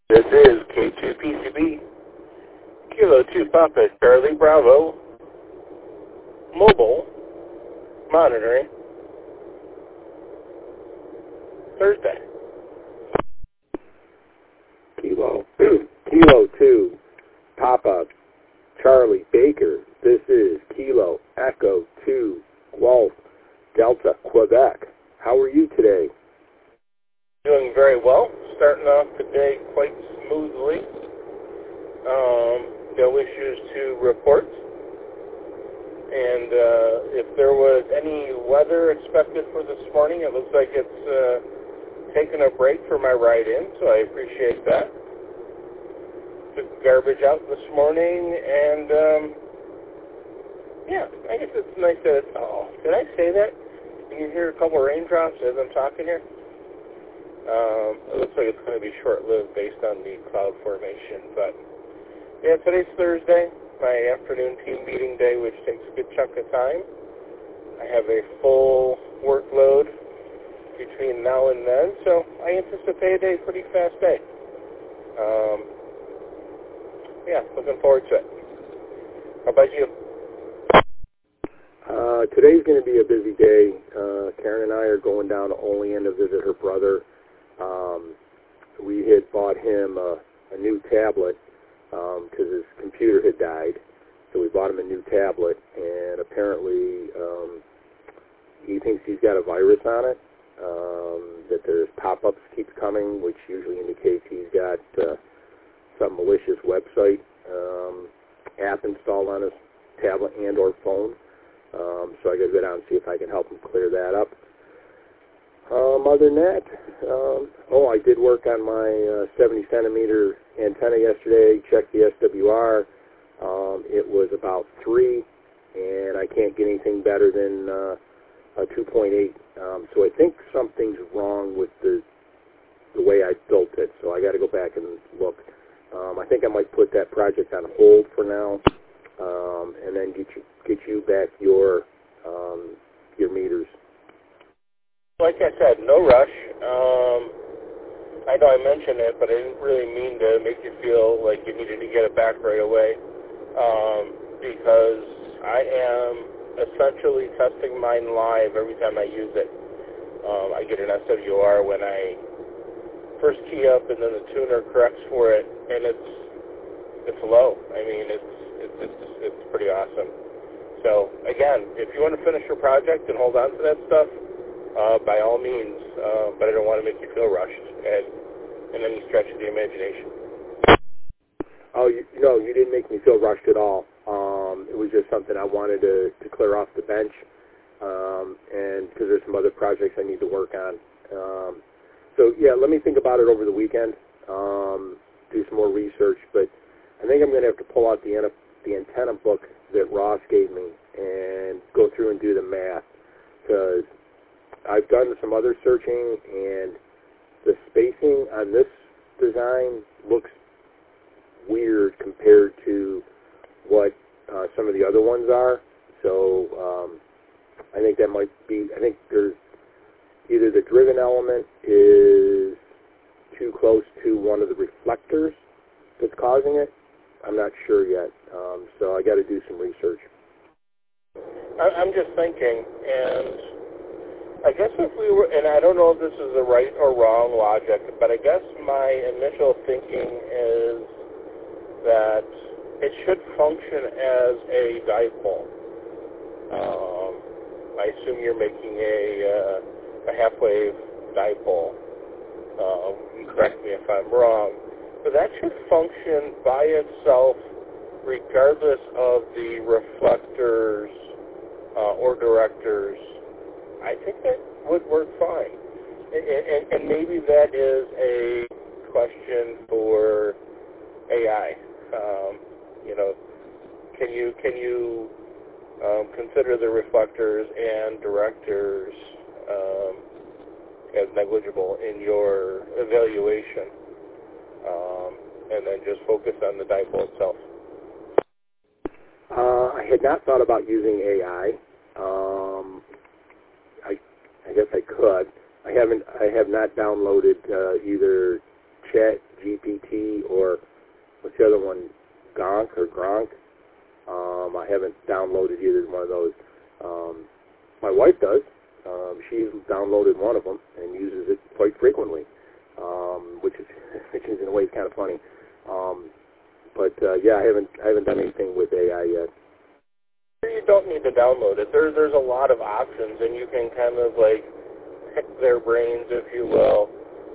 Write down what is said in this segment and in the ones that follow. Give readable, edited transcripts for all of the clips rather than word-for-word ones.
This is K2PCB, Kilo 2 Papa Charlie Bravo, mobile monitoring, Thursday. Kilo 2 Papa Charlie Baker. This is Kilo Echo 2 Golf Delta Quebec. How are you today? Doing very well. Starting off the day quite smoothly. No issues to report. And if there was any weather expected for this morning, it looks like it's taking a break for my ride in, so I appreciate that. Took the garbage out this morning, and yeah, I guess it's nice that it's, oh, did I say that? Can you hear a couple of raindrops as I'm talking here? It looks like it's going to be short-lived based on the cloud formation, but yeah, today's Thursday, my afternoon team meeting day, which takes a good chunk of time. I have a full workload between now and then, so I anticipate a pretty fast day. Yeah, looking forward to it. How about you? Today's going to be a busy day. Karen and I are going down to Olean to visit her brother. We had bought him a new tablet because his computer had died, so we bought him a new tablet, and apparently he thinks he's got a virus on it, that there's pop-ups keep coming, which usually indicates he's got some malicious website app installed on his tablet and or phone. So I got to go down and see if I can help him clear that up. Other than that, I did work on my 70-centimeter antenna yesterday, checked the SWR. It was about 3, and I can't get anything better than a 2.8. So I think something's wrong with the way I built it, so I got to go back and look. I think I might put that project on hold for now, and then get you back your meters. Like I said, no rush. I know I mentioned it, but I didn't really mean to make you feel like you needed to get it back right away, because I am essentially testing mine live every time I use it. I get an SWR when I first key up, and then the tuner corrects for it, and it's low. I mean, it's pretty awesome. So again, if you want to finish your project and hold on to that stuff, by all means, but I don't want to make you feel rushed in any stretch of the imagination. Oh, you didn't make me feel rushed at all. It was just something I wanted to clear off the bench, and because there's some other projects I need to work on. So yeah, let me think about it over the weekend, do some more research, but I think I'm going to have to pull out the antenna book that Ross gave me and go through and do the math, because I've done some other searching, and the spacing on this design looks weird compared to what some of the other ones are. So I think that might be, I think there's either the driven element is too close to one of the reflectors that's causing it. I'm not sure yet, so I got to do some research. I'm just thinking, and I guess if we were, and I don't know if this is the right or wrong logic, but I guess my initial thinking is that it should function as a dipole. I assume you're making a half-wave dipole. Correct me if I'm wrong. But that should function by itself regardless of the reflectors or directors. I think that would work fine. And maybe that is a question for AI. Can you consider the reflectors and directors as negligible in your evaluation, and then just focus on the dipole itself? I had not thought about using AI. I guess I could. I have not downloaded either ChatGPT Kronk. I haven't downloaded either one of those. My wife does. She's downloaded one of them and uses it quite frequently, which is in a way kind of funny. Yeah, I haven't done anything with AI yet. You don't need to download it. There's a lot of options, and you can kind of like pick their brains, if you will.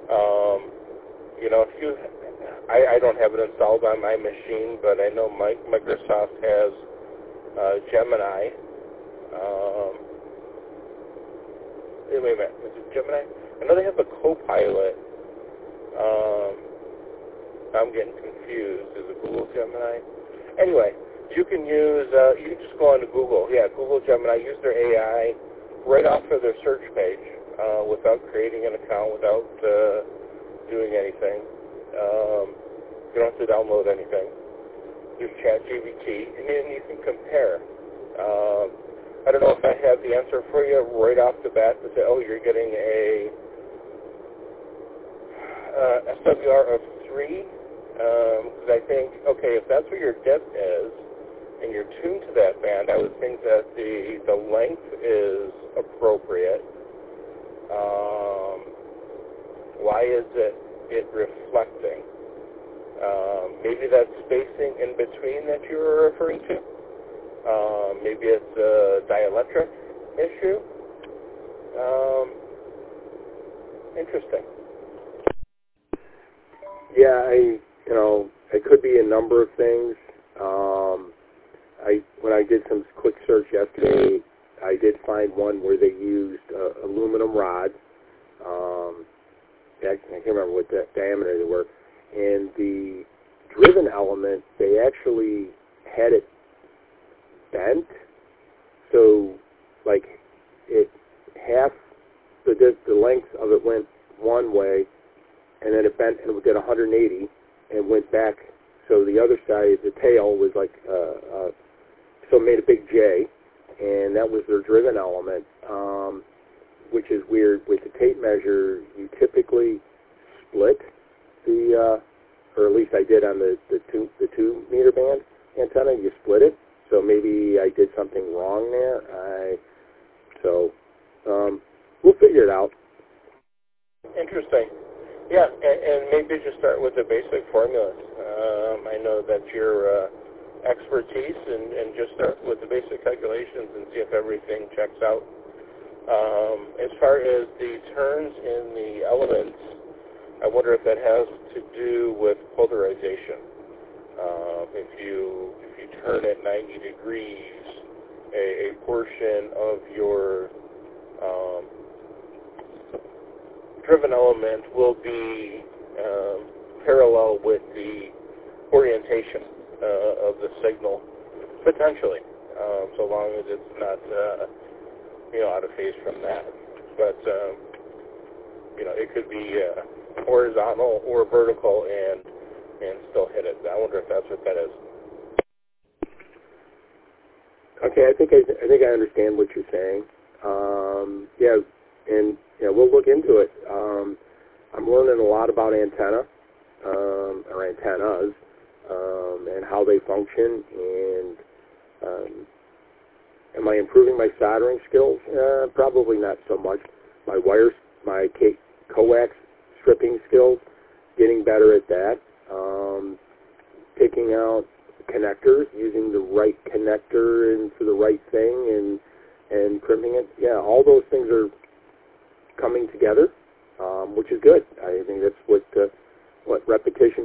I don't have it installed on my machine, but I know Microsoft has Gemini. Wait a minute, is it Gemini? I know they have the Copilot. I'm getting confused. Is it Google Gemini? Anyway, you can use, you can just go on to Google. Yeah, Google Gemini. Use their AI right off of their search page without creating an account, without doing anything. You don't have to download anything. Use ChatGPT, and then you can compare. I don't know if I have the answer for you right off the bat to say, oh, you're getting a SWR of 3. Because I think, okay, if that's what your dip is, and you're tuned to that band, I would think that the length is appropriate. Why is it reflecting? Maybe that's spacing in between that you were referring to. Maybe it's a dielectric issue. Interesting. Yeah, it could be a number of things. When I did some quick search yesterday, I did find one where they used aluminum rods. I can't remember what the diameter they were. And the driven element, they actually had it bent. So, like, half the length of it went one way, and then it bent and it did 180 and went back. So the other side, the tail was like, so it made a big J, and that was their driven element, which is weird. With the tape measure, you typically split or at least I did on the 2 meter band antenna. You split it, so maybe I did something wrong there. We'll figure it out. Interesting. Yeah, and maybe just start with the basic formulas. I know that's your expertise, and just start with the basic calculations and see if everything checks out. As far as the turns in the elements, I wonder if that has to do with polarization. If you turn it 90 degrees, a portion of your driven element will be parallel with the orientation of the signal, potentially, so long as it's not out of phase from that. But it could be horizontal or vertical and still hit it. I wonder if that's what that is. Okay, I think I understand what you're saying. We'll look into it. I'm learning a lot about antenna or antennas and how they function. And am I improving my soldering skills? Probably not so much. My coax stripping skills, getting better at that. Picking out connectors, using the right connector and for the right thing, and crimping it. Yeah, all those things are coming together, which is good. I think that's what repetition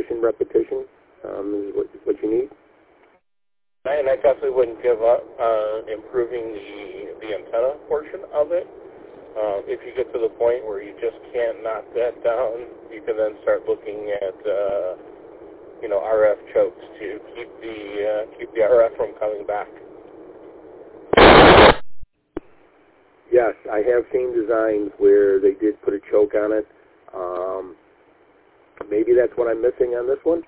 is what you need. And I definitely wouldn't give up improving the antenna portion of it. If you get to the point where you just can't knock that down, you can then start looking at RF chokes to keep the RF from coming back. Yes, I have seen designs where they did put a choke on it. Maybe that's what I'm missing on this one.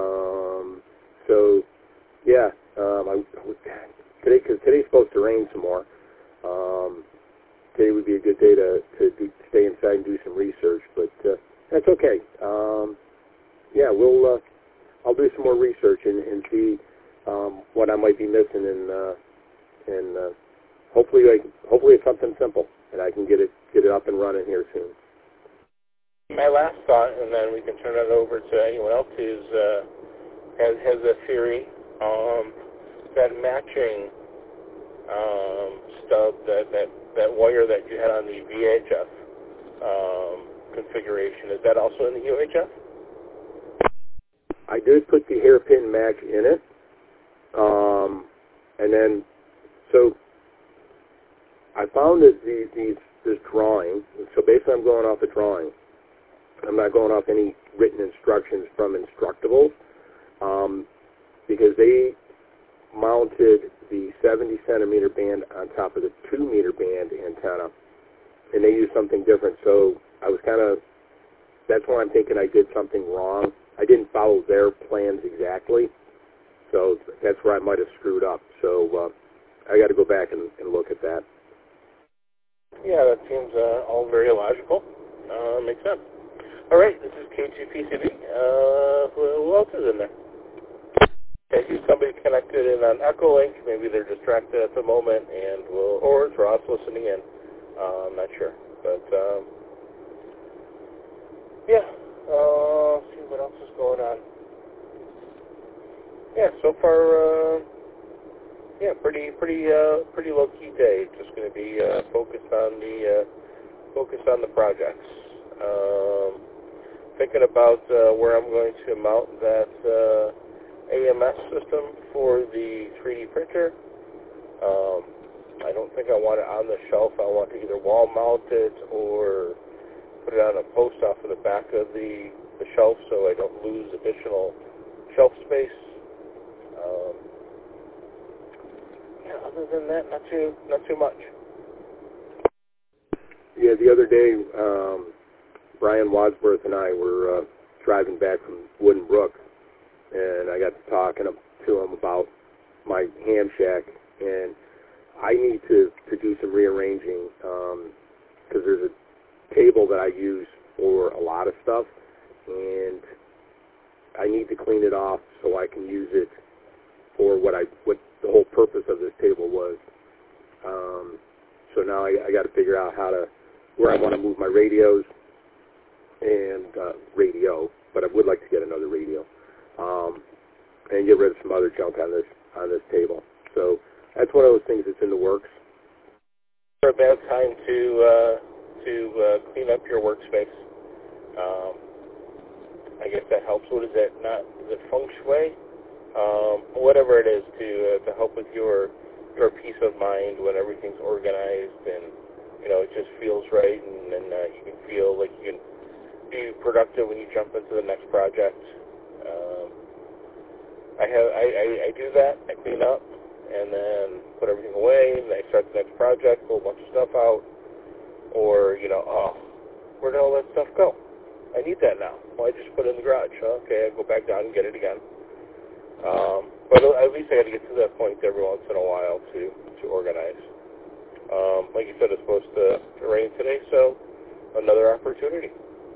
Because today's supposed to rain some more. Today would be a good day to stay inside and do some research, but that's okay. I'll do some more research and see what I might be missing, and hopefully it's something simple, and I can get it up and running here soon. My last thought, and then we can turn it over to anyone else who's has a theory, that matching stub, that wire that you had on the VHF configuration, is that also in the UHF? I did put the hairpin match in it, and then so I found that this drawing. So basically, I'm going off a drawing. I'm not going off any written instructions from Instructables, because they mounted the 70 centimeter band on top of the 2 meter band antenna, and they used something different. So I was that's why I'm thinking I did something wrong. I didn't follow their plans exactly, so that's where I might have screwed up. So I got to go back and look at that. Yeah, that seems all very logical. Makes sense. All right, this is K2PCB. Who else is in there? Okay, somebody connected in on Echolink. Maybe they're distracted at the moment, or it's Ross listening in. I'm not sure, but yeah. Let's see what else is going on. Yeah, so far, pretty low key day. Just going to be focused on the projects. Thinking about where I'm going to mount that AMS system for the 3D printer. I don't think I want it on the shelf. I want to either wall mount it or put it on a post off of the back of the shelf so I don't lose additional shelf space. Other than that, not too much. Yeah, the other day, Brian Wadsworth and I were driving back from Wooden Brook, and I got to talking to him about my ham shack, and I need to do some rearranging, because there's a table that I use for a lot of stuff, and I need to clean it off so I can use it for what the whole purpose of this table was. So now I got to figure out where I want to move my radios and radio, but I would like to get another radio, and get rid of some other junk on this table. So that's one of those things that's in the works. It's a bad time to clean up your workspace. I guess that helps. What is it? Is it feng shui? Whatever it is to help with your peace of mind when everything's organized and it just feels right, and you can feel like you can be productive when you jump into the next project. I do that. I clean up and then put everything away, and I start the next project, pull a bunch of stuff out, or where did all that stuff go? I need that now. Well, I just put it in the garage. Okay, I go back down and get it again. But at least I got to get to that point every once in a while to organize. Like you said, it's supposed to rain today, so another opportunity.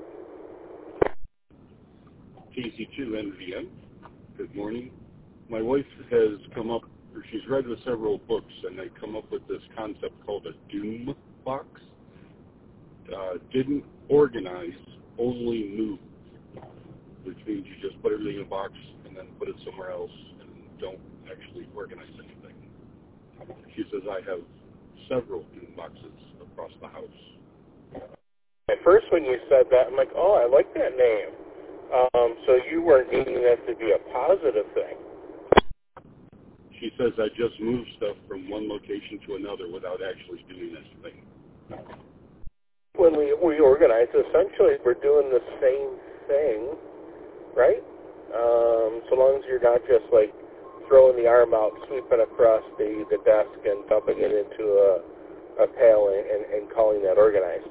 KC2NVM, good morning. My wife has she's read with several books, and they come up with this concept called a doom box. Didn't organize, only move, which means you just put everything in a box and then put it somewhere else and don't actually organize anything. She says I have several doom boxes across the house. At first when you said that, I'm like, oh, I like that name. So you weren't needing that to be a positive thing. She says I just move stuff from one location to another without actually doing anything. When we organize, essentially we're doing the same thing, right? So long as you're not just like throwing the arm out, sweeping across the desk and dumping it into a pail and calling that organized.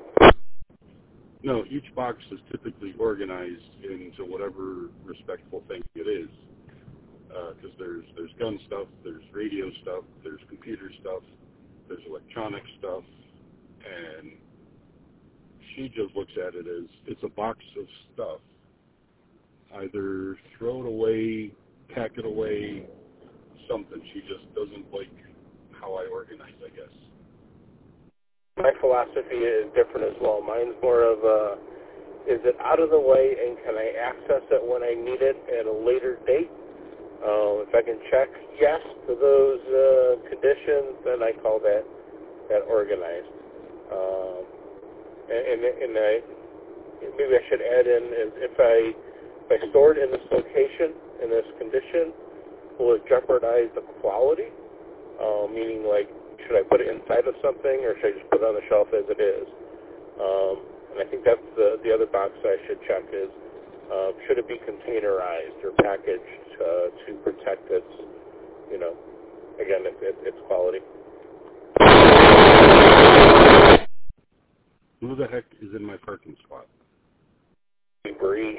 No, each box is typically organized into whatever respectful thing it is. Because there's gun stuff, there's radio stuff, there's computer stuff, there's electronic stuff, and she just looks at it as it's a box of stuff. Either throw it away, pack it away, something. She just doesn't like how I organize, I guess. My philosophy is different as well. Mine's more of is it out of the way and can I access it when I need it at a later date? If I can check yes to those conditions, then I call that organized. And maybe I should add in if I store it in this location, in this condition, will it jeopardize the quality? Meaning, like, should I put it inside of something or should I just put it on the shelf as it is? And I think that's the other box I should check is, should it be containerized or packaged to protect its, again, its quality. Who the heck is in my parking spot? Debris.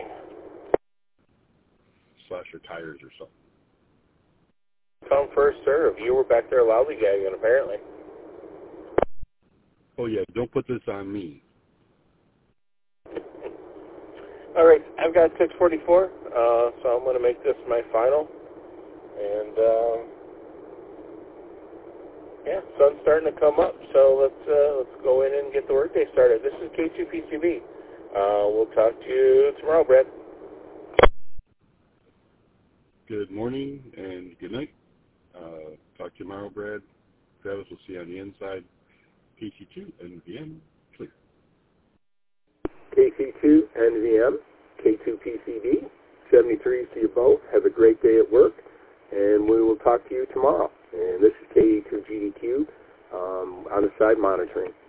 Slash your tires or something. Come first serve. You were back there lollygagging, apparently. Oh, yeah, don't put this on me. All right, I've got 6:44, so I'm going to make this my final. And, sun's starting to come up, so let's go in and get the workday started. This is K2PCB. We'll talk to you tomorrow, Brad. Good morning and good night. Talk to you tomorrow, Brad. Travis will see you on the inside. PC2, NVM, clear. KC2, NVM, K2PCB, 73 to you both. Have a great day at work, and we will talk to you tomorrow. And this is KE2GDQ on the side monitoring.